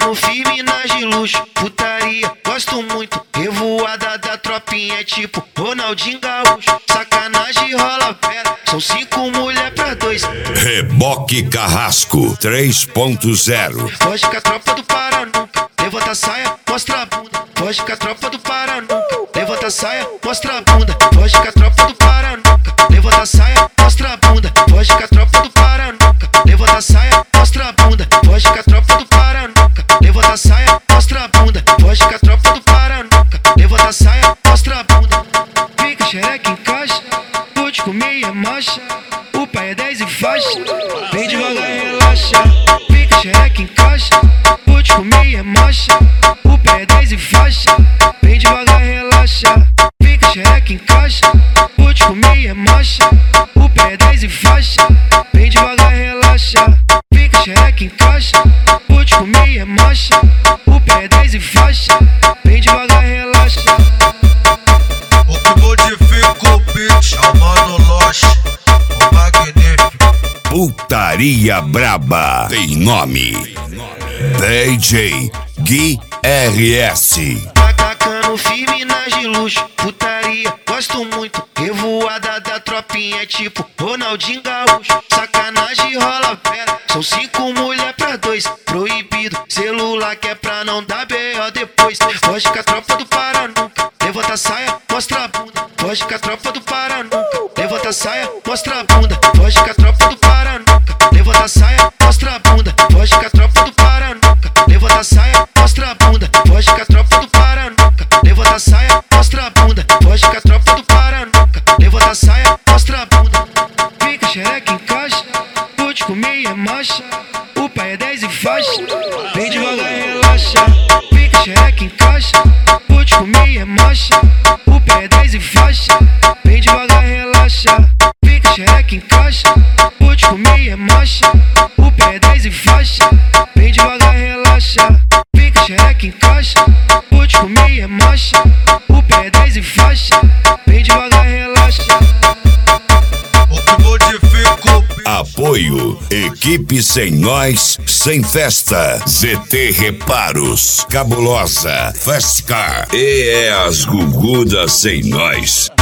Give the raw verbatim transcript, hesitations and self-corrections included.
Tacando firme nas de luxo, putaria, gosto muito. Revoada da tropinha, tipo Ronaldinho Gaúcho. Sacanagem rola pera, são cinco mulher pra dois. Reboque Carrasco três ponto zero. Foge com a tropa do Para Nunca, levanta a saia, mostra a bunda. Foge com a tropa do Para Nunca, levanta a saia, mostra a bunda. Foge com a tropa do Para Nunca, levanta a saia, mostra a bunda. Foge com a tropa do Para Nunca, levanta a saia, mostra a bunda. Foge com a tropa do Para Nunca, levanta a saia, mostra a bunda. Foge com a tropa do Para Nunca, levanta a saia, mostra a bunda. Fica xereca em caixa, vou te comer é marcha. O pai é dez e faixa, vem devagar e relaxa. Fica xereca em caixa, vou te comer é marcha. O pai é dez e faixa, vem devagar e relaxa. Fica xereca em caixa, vou te comer é marcha. O pai é dez e faixa, vem devagar e relaxa. Fica xereca em caixa, vou te comer é marcha. O pai é dez e faixa, vem devagar e relaxa. O que modifica o beat, chamando Lost, o magnífico. Putaria Braba tem nome: D J Gui R S. Tacando firme nas de luxo, putaria, gosto muito. Revoada da tropinha, tipo Ronaldinho Gaúcho. Sacanagem rola pera, são cinco mulher pra dois. Proibido, celular que é pra não dar B O depois. Foge com a tropa do Para Nunca, levanta a saia, mostra a bunda. Foge com a tropa do Para Nunca, levanta a saia, mostra a bunda. Foge com a tropa do Para Nunca, levanta a saia, mostra a bunda. Foge com a tropa do Para Nunca, levanta a saia, mostra a bunda. Foge com a tropa do Para Nunca, levanta a saia, mostra a bunda. Foge com a tropa do Para Nunca, levanta a saia, mostra a bunda. Fica xereca em caixa, vou te comer é marcha. O pai é dez e faixa, vem devagar e relaxa. Fica xereca em caixa, vou te comer é marcha. O pai é dez e faixa, vem devagar e relaxa. Fica xereca em caixa, vou te comer é marcha. O pai é dez e faixa, vem devagar e relaxa. Fica xereca em caixa, vou te comer é marcha. O pai é dez e faixa, vem devagar e relaxa. O que modifica o beat. Apoio Equipe Sem Nós, Sem Festa. Z T Reparos, Cabulosa, Fast Car e é as Gugudas Sem Nós.